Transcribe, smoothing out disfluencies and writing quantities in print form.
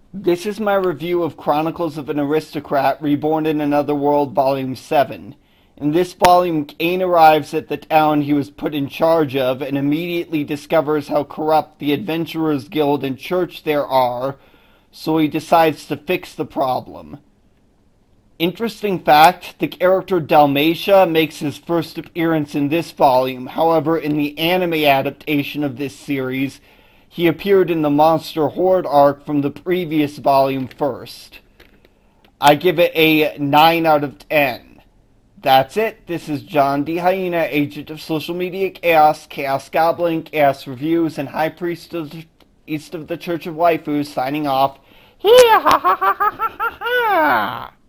This is my review of Chronicles of an Aristocrat Reborn in Another World Volume 7. In this volume, Kane arrives at the town he was put in charge of and immediately discovers how corrupt the Adventurers Guild and Church there are, so he decides to fix the problem. Interesting fact, the character Dalmatia makes his first appearance in this volume. However, in the anime adaptation of this series, he appeared in the Monster Horde arc from the previous volume first. I give it a 9 out of 10. That's it. This is John D. Hyena, agent of social media chaos, Chaos Goblin, Chaos Reviews, and High Priest of the East of the Church of Waifus, signing off. Hee ha ha ha ha ha ha!